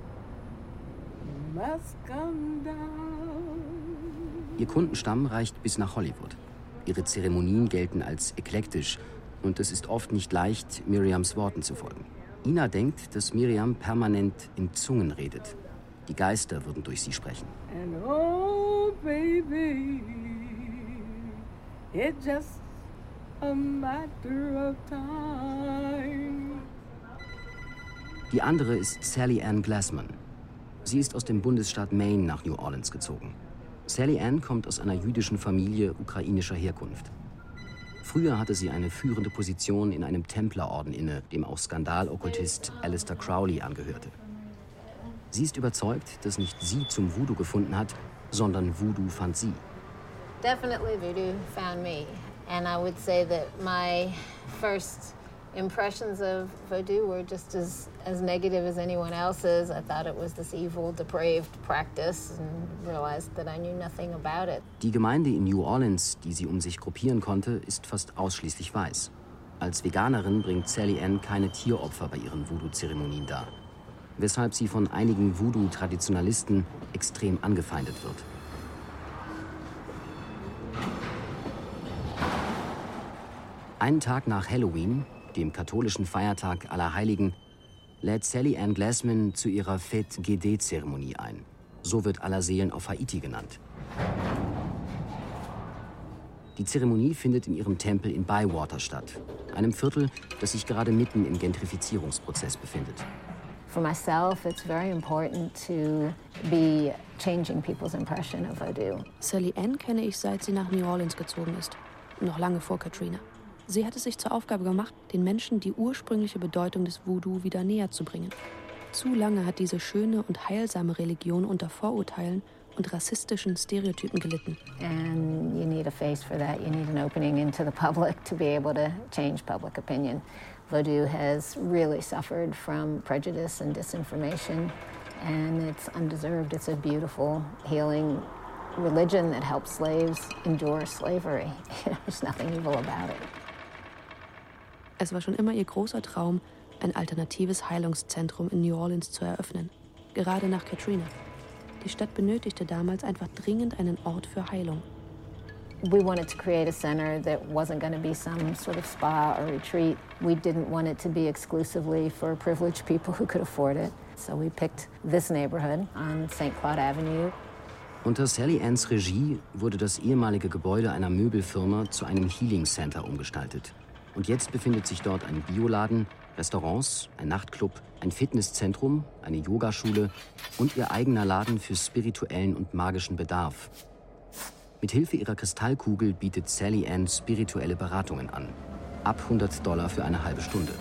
[SPEAKER 15] must come down.
[SPEAKER 5] Ihr Kundenstamm reicht bis nach Hollywood. Ihre Zeremonien gelten als eklektisch und es ist oft nicht leicht, Miriams Worten zu folgen. Ina denkt, dass Miriam permanent in Zungen redet. Die Geister würden durch sie sprechen.
[SPEAKER 15] And oh, baby, it's just a matter of time.
[SPEAKER 5] Die andere ist Sally Ann Glassman. Sie ist aus dem Bundesstaat Maine nach New Orleans gezogen. Sally Ann kommt aus einer jüdischen Familie ukrainischer Herkunft. Früher hatte sie eine führende Position in einem Templerorden inne, dem auch Skandalokkultist Aleister Crowley angehörte. Sie ist überzeugt, dass nicht sie zum Voodoo gefunden hat, sondern Voodoo fand sie.
[SPEAKER 16] Definitely Voodoo found me. And I would say that my first impressions of Voodoo were just as, as negative as anyone else's. I thought it was this evil, depraved practice and realized that I knew nothing about it.
[SPEAKER 5] Die Gemeinde in New Orleans, die sie um sich gruppieren konnte, ist fast ausschließlich weiß. Als Veganerin bringt Sally Ann keine Tieropfer bei ihren Voodoo-Zeremonien dar, weshalb sie von einigen Voodoo-Traditionalisten extrem angefeindet wird. Einen Tag nach Halloween, dem katholischen Feiertag aller Heiligen, lädt Sally Ann Glassman zu ihrer Fête Guédé-Zeremonie ein. So wird Allerseelen auf Haiti genannt. Die Zeremonie findet in ihrem Tempel in Bywater statt, einem Viertel, das sich gerade mitten im Gentrifizierungsprozess befindet.
[SPEAKER 16] For myself, it's very important to be changing people's impression of Voodoo.
[SPEAKER 1] Sally Ann kenne ich, seit sie nach New Orleans gezogen ist, noch lange vor Katrina. Sie hat es sich zur Aufgabe gemacht, den Menschen die ursprüngliche Bedeutung des Voodoo wieder näher zu bringen. Zu lange hat diese schöne und heilsame Religion unter Vorurteilen und rassistischen Stereotypen gelitten.
[SPEAKER 16] And you need a face for that. You need an opening into the public to be able to change public opinion. Voodoo has really suffered from prejudice and disinformation, and it's undeserved. It's a beautiful, healing religion that helps slaves endure slavery. There's nothing evil about it.
[SPEAKER 1] Es war schon immer ihr großer Traum, ein alternatives Heilungszentrum in New Orleans zu eröffnen, gerade nach Katrina. Die Stadt benötigte damals einfach dringend einen Ort für Heilung.
[SPEAKER 16] We wanted to create a center that wasn't going to be some sort of spa or retreat. We didn't want it to be exclusively for privileged people who could afford it. So we picked this neighborhood on Saint Claude Avenue.
[SPEAKER 5] Unter Sally Anns Regie wurde das ehemalige Gebäude einer Möbelfirma zu einem Healing Center umgestaltet. Und jetzt befindet sich dort ein Bioladen, Restaurants, ein Nachtclub, ein Fitnesszentrum, eine Yogaschule und ihr eigener Laden für spirituellen und magischen Bedarf. Mithilfe ihrer Kristallkugel bietet Sally Ann spirituelle Beratungen an. Ab hundert Dollar für eine halbe Stunde.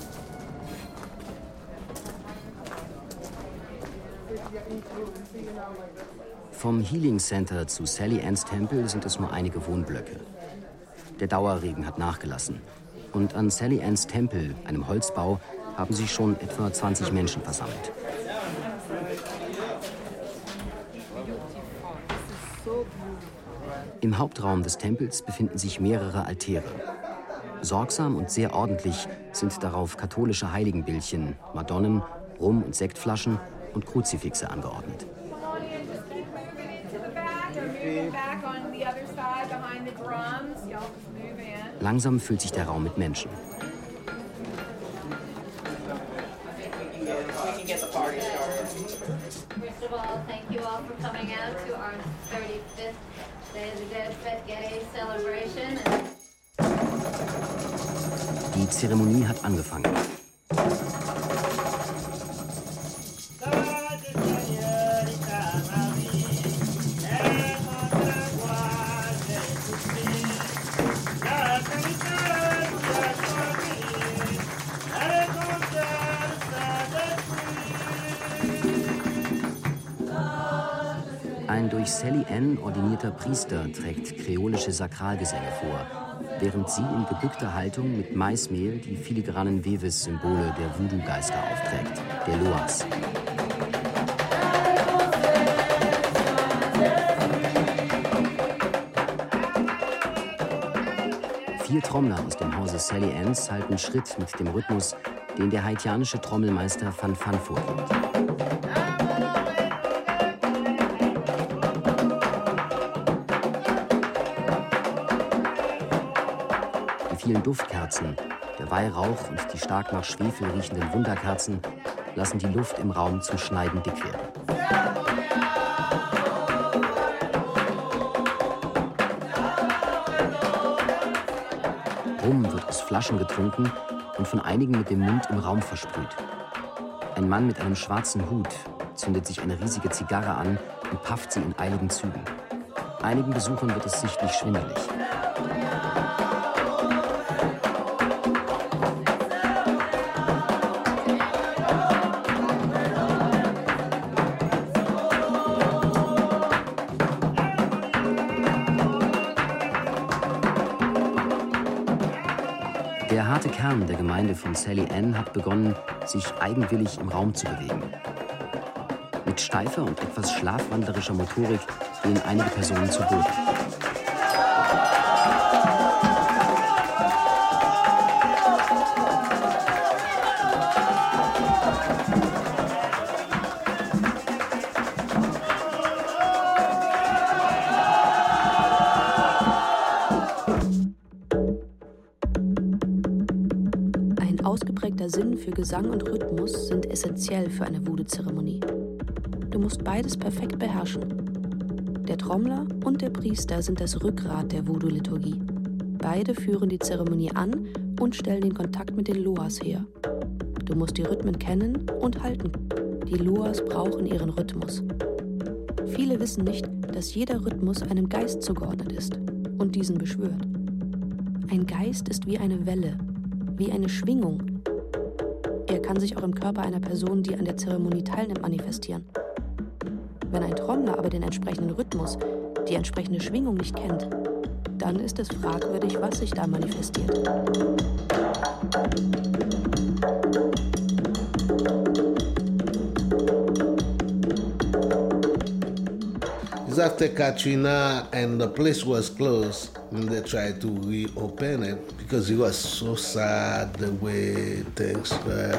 [SPEAKER 5] Vom Healing Center zu Sally Anns Tempel sind es nur einige Wohnblöcke. Der Dauerregen hat nachgelassen. Und an Sally Anns Tempel, einem Holzbau, haben sich schon etwa zwanzig Menschen versammelt. Im Hauptraum des Tempels befinden sich mehrere Altäre. Sorgsam und sehr ordentlich sind darauf katholische Heiligenbildchen, Madonnen, Rum- und Sektflaschen und Kruzifixe angeordnet. Langsam füllt sich der Raum mit Menschen. Die Zeremonie hat angefangen. Ein durch Sally Ann ordinierter Priester trägt kreolische Sakralgesänge vor, während sie in gebückter Haltung mit Maismehl die filigranen Wewes-Symbole der Voodoo-Geister aufträgt, der Loas. Vier Trommler aus dem Hause Sally Anns halten Schritt mit dem Rhythmus, den der haitianische Trommelmeister Fan Fan vorgibt. Die vielen Duftkerzen, der Weihrauch und die stark nach Schwefel riechenden Wunderkerzen lassen die Luft im Raum zum Schneiden dick werden. Rum wird aus Flaschen getrunken und von einigen mit dem Mund im Raum versprüht. Ein Mann mit einem schwarzen Hut zündet sich eine riesige Zigarre an und pafft sie in eiligen Zügen. Einigen Besuchern wird es sichtlich schwindelig. harte Kern der Gemeinde von Sally Ann hat begonnen, sich eigenwillig im Raum zu bewegen. Mit steifer und etwas schlafwandlerischer Motorik gehen einige Personen zu Boden.
[SPEAKER 1] Ausgeprägter Sinn für Gesang und Rhythmus sind essentiell für eine Voodoo-Zeremonie. Du musst beides perfekt beherrschen. Der Trommler und der Priester sind das Rückgrat der Voodoo-Liturgie. Beide führen die Zeremonie an und stellen den Kontakt mit den Loas her. Du musst die Rhythmen kennen und halten. Die Loas brauchen ihren Rhythmus. Viele wissen nicht, dass jeder Rhythmus einem Geist zugeordnet ist und diesen beschwört. Ein Geist ist wie eine Welle, wie eine Schwingung. Er kann sich auch im Körper einer Person, die an der Zeremonie teilnimmt, manifestieren. Wenn ein Trommler aber den entsprechenden Rhythmus, die entsprechende Schwingung nicht kennt, dann ist es fragwürdig, was sich da manifestiert.
[SPEAKER 17] It's after Katrina and the place was closed and they tried to reopen it because it was so sad the way things were.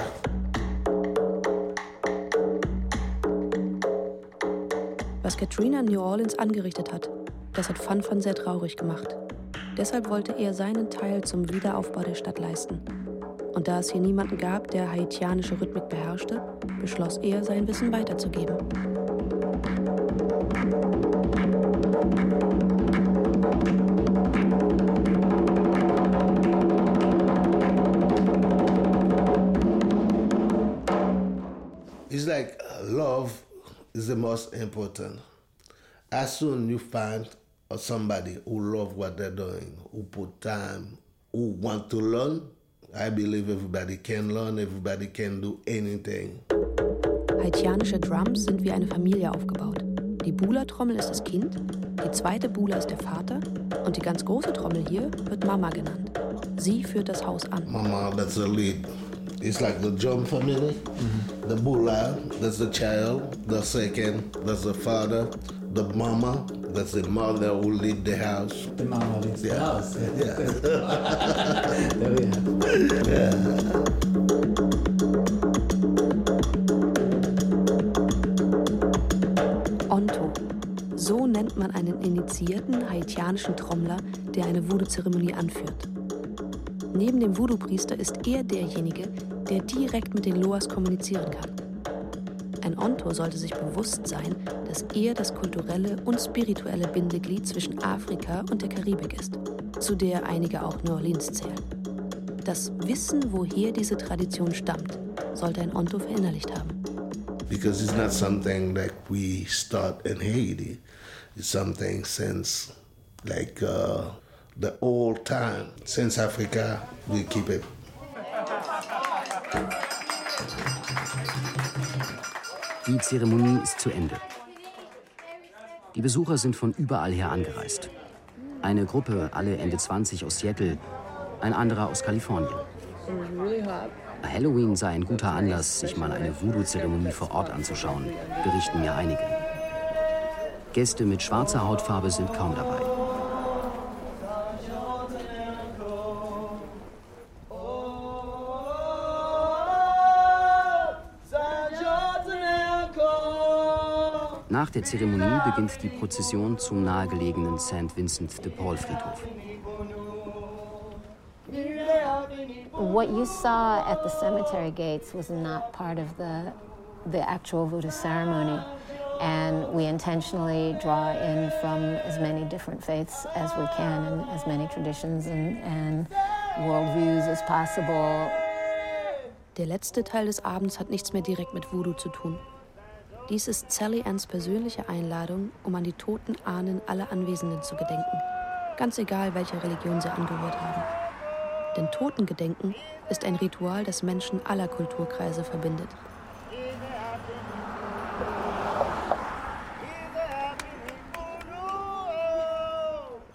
[SPEAKER 1] Was Katrina in New Orleans angerichtet hat, das hat Fan Fan sehr traurig gemacht. Deshalb wollte er seinen Teil zum Wiederaufbau der Stadt leisten. Und da es hier niemanden gab, der haitianische Rhythmik beherrschte, beschloss er, sein Wissen weiterzugeben.
[SPEAKER 17] It's like love is the most important. As soon you find somebody who love what they're doing, who put time, who want to learn, I believe everybody can learn, everybody can do anything.
[SPEAKER 1] Haitianische Drums sind wie eine Familie aufgebaut. Die Bula-Trommel ist das Kind, die zweite Bula ist der Vater und die ganz große Trommel hier wird Mama genannt. Sie führt das Haus an.
[SPEAKER 17] Mama, that's the lead. It's like the drum family. Mm-hmm. The Bula, that's the child. The second, that's the father. The mama, that's the mother who lead the house.
[SPEAKER 3] The mama leads
[SPEAKER 17] yeah.
[SPEAKER 3] the house.
[SPEAKER 17] Yeah.
[SPEAKER 3] There we have.
[SPEAKER 17] Yeah.
[SPEAKER 1] Onto. So nennt man einen initiierten haitianischen Trommler, der eine Voodoo-Zeremonie anführt. Neben dem Voodoo-Priester ist er derjenige, der direkt mit den Loas kommunizieren kann. Ein Onto sollte sich bewusst sein, dass er das kulturelle und spirituelle Bindeglied zwischen Afrika und der Karibik ist, zu der einige auch New Orleans zählen. Das Wissen, woher diese Tradition stammt, sollte ein Onto verinnerlicht haben.
[SPEAKER 17] Because it's not something that we start in Haiti. It's something since like uh, the old time. Since Africa, we keep it.
[SPEAKER 5] Die Zeremonie ist zu Ende. Die Besucher sind von überall her angereist. Eine Gruppe, alle Ende zwanzig aus Seattle, ein anderer aus Kalifornien. Halloween sei ein guter Anlass, sich mal eine Voodoo-Zeremonie vor Ort anzuschauen, berichten mir einige. Gäste mit schwarzer Hautfarbe sind kaum dabei. Nach der Zeremonie beginnt die Prozession zum nahegelegenen Saint Vincent de Paul Friedhof.
[SPEAKER 16] What you saw at the cemetery gates was not part of the, the actual voodoo ceremony. And we intentionally draw in from as many different faiths as we can and as many traditions and, and worldviews as possible.
[SPEAKER 1] Der letzte Teil des Abends hat nichts mehr direkt mit Voodoo zu tun. Dies ist Sally Anns persönliche Einladung, um an die toten Ahnen aller Anwesenden zu gedenken. Ganz egal, welcher Religion sie angehört haben. Denn Totengedenken ist ein Ritual, das Menschen aller Kulturkreise verbindet.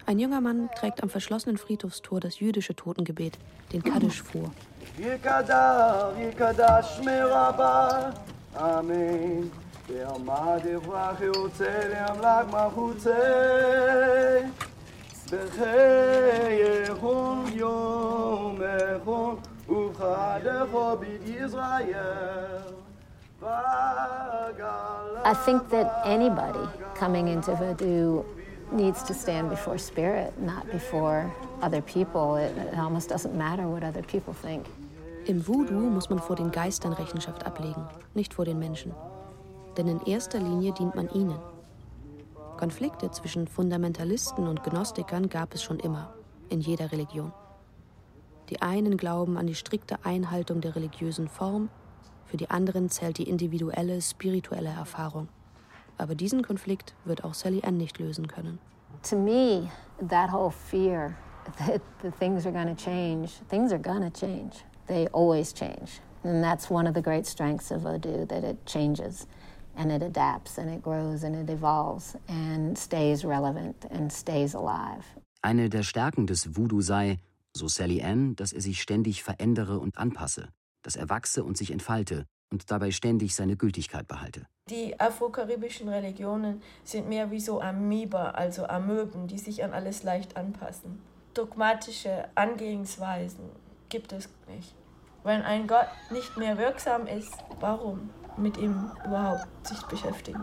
[SPEAKER 1] Ein junger Mann trägt am verschlossenen Friedhofstor das jüdische Totengebet, den Kaddisch, vor.
[SPEAKER 18] Amen.
[SPEAKER 16] I think that anybody coming into Vodou needs to stand before spirit, not before other people. It, it almost doesn't matter what other people think.
[SPEAKER 1] Im Voodoo muss man vor den Geistern Rechenschaft ablegen, nicht vor den Menschen. Denn in erster Linie dient man ihnen. Konflikte zwischen Fundamentalisten und Gnostikern gab es schon immer, in jeder Religion. Die einen glauben an die strikte Einhaltung der religiösen Form, für die anderen zählt die individuelle, spirituelle Erfahrung. Aber diesen Konflikt wird auch Sally Ann nicht lösen können.
[SPEAKER 16] To me, that whole fear that the things are going to change, things are going to change. They always change. And that's one of the great strengths of Vodou, that it changes and it adapts and it grows and it evolves and stays relevant and stays alive.
[SPEAKER 5] Eine der Stärken des Voodoo sei, so Sally Ann, dass er sich ständig verändere und anpasse, dass er wachse und sich entfalte und dabei ständig seine Gültigkeit behalte.
[SPEAKER 4] Die afrokaribischen Religionen sind mehr wie so Amoeba, also Amöben, die sich an alles leicht anpassen. Dogmatische Angehensweisen gibt es nicht. Wenn ein Gott nicht mehr wirksam ist, warum mit ihm überhaupt sich beschäftigen?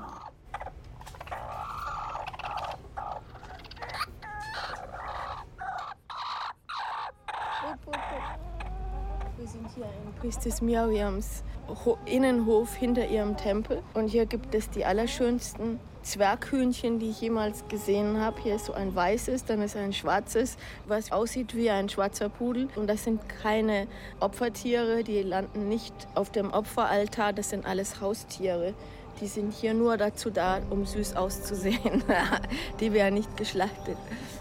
[SPEAKER 4] Wir sind hier in Priestess Miriams Innenhof hinter ihrem Tempel. Und hier gibt es die allerschönsten Zwerghühnchen, die ich jemals gesehen habe. Hier ist so ein weißes, dann ist ein schwarzes, was aussieht wie ein schwarzer Pudel. Und das sind keine Opfertiere, die landen nicht auf dem Opferaltar, das sind alles Haustiere. Die sind hier nur dazu da, um süß auszusehen. Die werden nicht geschlachtet.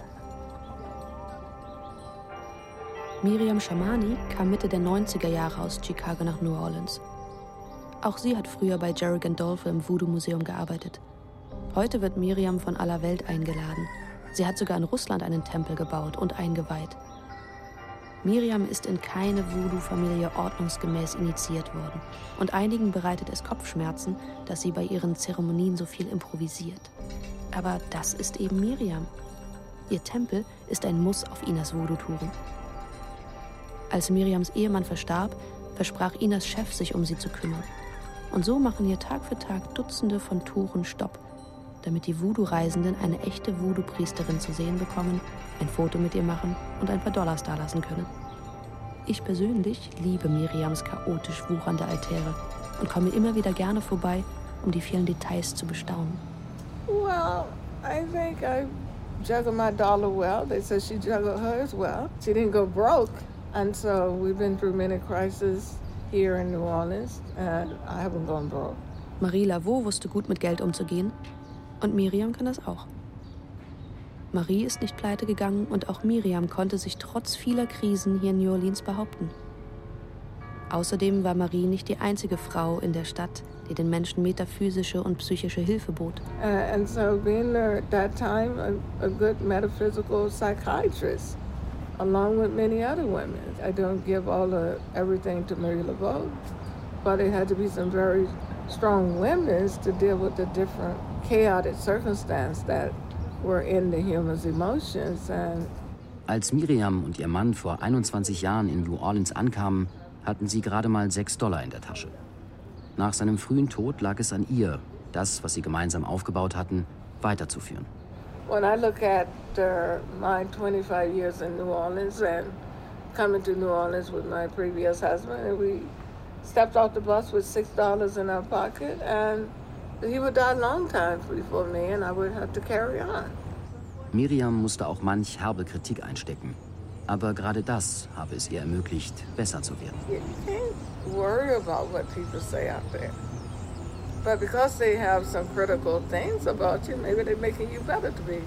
[SPEAKER 1] Miriam Shamani kam Mitte der neunziger Jahre aus Chicago nach New Orleans. Auch sie hat früher bei Jerry Gandolfo im Voodoo-Museum gearbeitet. Heute wird Miriam von aller Welt eingeladen. Sie hat sogar in Russland einen Tempel gebaut und eingeweiht. Miriam ist in keine Voodoo-Familie ordnungsgemäß initiiert worden. Und einigen bereitet es Kopfschmerzen, dass sie bei ihren Zeremonien so viel improvisiert. Aber das ist eben Miriam. Ihr Tempel ist ein Muss auf Inas Voodoo-Touren. Als Miriams Ehemann verstarb, versprach Inas Chef, sich um sie zu kümmern. Und so machen hier Tag für Tag Dutzende von Touren Stopp, damit die Voodoo-Reisenden eine echte Voodoo-Priesterin zu sehen bekommen, ein Foto mit ihr machen und ein paar Dollars dalassen können. Ich persönlich liebe Miriams chaotisch wuchernde Altäre und komme immer wieder gerne vorbei, um die vielen Details zu bestaunen.
[SPEAKER 15] Well, I think I juggle my dollar well. They said she juggled hers well. She didn't go broke. And so we've been through many crises here in New Orleans, and I haven't gone broke.
[SPEAKER 1] Marie Laveau wusste gut mit Geld umzugehen und Miriam kann das auch. Marie ist nicht pleite gegangen und auch Miriam konnte sich trotz vieler Krisen hier in New Orleans behaupten. Außerdem war Marie nicht die einzige Frau in der Stadt, die den Menschen metaphysische und psychische Hilfe bot.
[SPEAKER 15] Uh, and so being there at that time, a, a good metaphysical psychiatrist, along with many other women. I don't give all the everything to Marie Laveau, but it had to be some very strong women to deal with the different chaotic circumstances that were in the human's emotions. And
[SPEAKER 5] Als Miriam und ihr Mann vor einundzwanzig Jahren in New Orleans ankamen, hatten sie gerade mal sechs Dollar in der Tasche. Nach seinem frühen Tod lag es an ihr, das, was sie gemeinsam aufgebaut hatten, weiterzuführen.
[SPEAKER 15] When I look at uh, my twenty-five years in New Orleans and coming to New Orleans with my previous husband, and we stepped off the bus with six dollars in our pocket, and he would die a long time before me, and I would have to carry on.
[SPEAKER 5] Miriam musste auch manch herbe Kritik einstecken. Aber gerade das habe es ihr ermöglicht, besser zu werden.
[SPEAKER 15] You can't worry about what people say out there. But because they have some critical things about you, maybe they're making you better to be.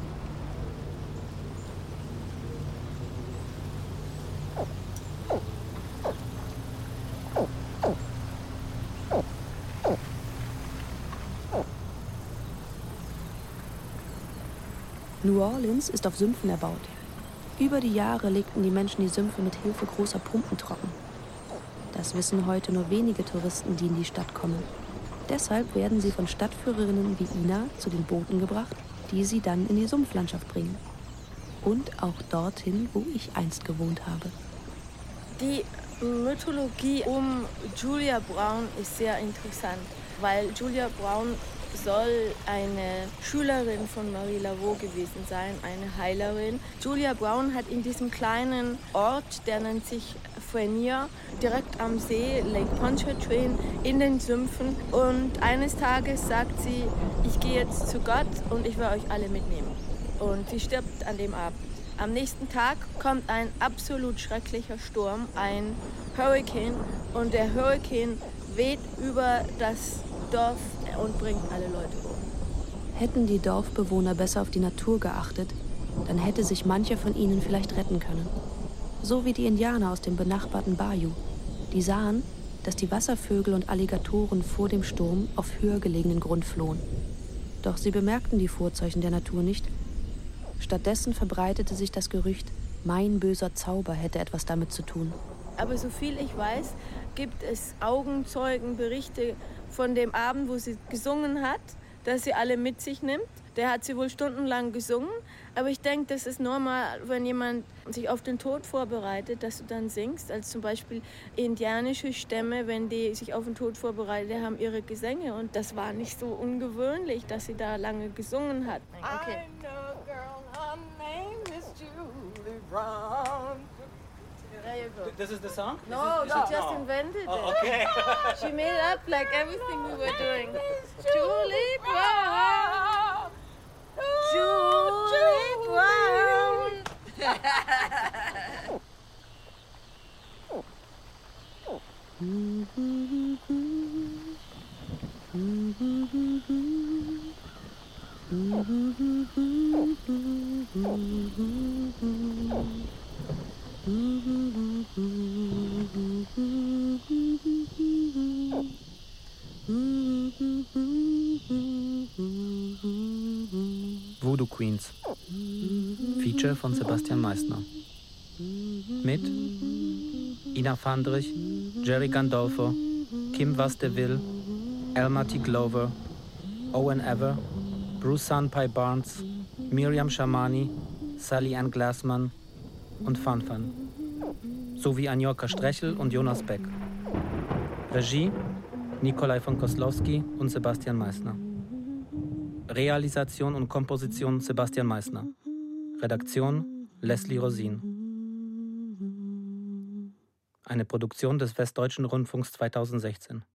[SPEAKER 1] New Orleans ist auf Sümpfen erbaut. Über die Jahre legten die Menschen die Sümpfe mit Hilfe großer Pumpen trocken. Das wissen heute nur wenige Touristen, die in die Stadt kommen. Deshalb werden sie von Stadtführerinnen wie Ina zu den Booten gebracht, die sie dann in die Sumpflandschaft bringen. Und auch dorthin, wo ich einst gewohnt habe.
[SPEAKER 4] Die Mythologie um Julia Brown ist sehr interessant, weil Julia Brown soll eine Schülerin von Marie Laveau gewesen sein, eine Heilerin. Julia Brown hat in diesem kleinen Ort, der nennt sich Fresnier, direkt am See, Lake Pontchartrain, in den Sümpfen. Und eines Tages sagt sie, ich gehe jetzt zu Gott und ich will euch alle mitnehmen. Und sie stirbt an dem Abend. Am nächsten Tag kommt ein absolut schrecklicher Sturm, ein Hurrikan. Und der Hurrikan weht über das Dorf und bringt alle Leute um.
[SPEAKER 1] Hätten die Dorfbewohner besser auf die Natur geachtet, dann hätte sich mancher von ihnen vielleicht retten können. So wie die Indianer aus dem benachbarten Bayou. Die sahen, dass die Wasservögel und Alligatoren vor dem Sturm auf höher gelegenen Grund flohen. Doch sie bemerkten die Vorzeichen der Natur nicht. Stattdessen verbreitete sich das Gerücht, mein böser Zauber hätte etwas damit zu tun.
[SPEAKER 4] Aber soviel ich weiß, gibt es Augenzeugenberichte von dem Abend, wo sie gesungen hat, dass sie alle mit sich nimmt. Der hat sie wohl stundenlang gesungen. Aber ich denke, das ist normal, wenn jemand sich auf den Tod vorbereitet, dass du dann singst. Als zum Beispiel indianische Stämme, wenn die sich auf den Tod vorbereiten, die haben ihre Gesänge. Und das war nicht so ungewöhnlich, dass sie da lange gesungen hat. Okay.
[SPEAKER 15] I know a girl, her name is Julie Brown.
[SPEAKER 4] There you go.
[SPEAKER 18] This is the song?
[SPEAKER 4] No,
[SPEAKER 18] This is,
[SPEAKER 4] she
[SPEAKER 18] this is,
[SPEAKER 4] just
[SPEAKER 18] oh.
[SPEAKER 4] invented it.
[SPEAKER 18] Oh, okay.
[SPEAKER 4] She made up like everything we were doing. Julie Brown. Julie Brown.
[SPEAKER 19] Voodoo Queens. Feature von Sebastian Meissner. Mit Ina Fandrich, Jerry Gandolfo, Kim Vas-de-Ville, Elma T. Glover, Owen Ever, Bruce Sanpai Barnes, Miriam Shamani, Sally Ann Glassman und Fanfan. Sowie Anjorka Strechel und Jonas Beck. Regie Nikolai von Koslowski und Sebastian Meissner. Realisation und Komposition Sebastian Meissner. Redaktion Leslie Rosin. Eine Produktion des Westdeutschen Rundfunks zweitausendsechzehn.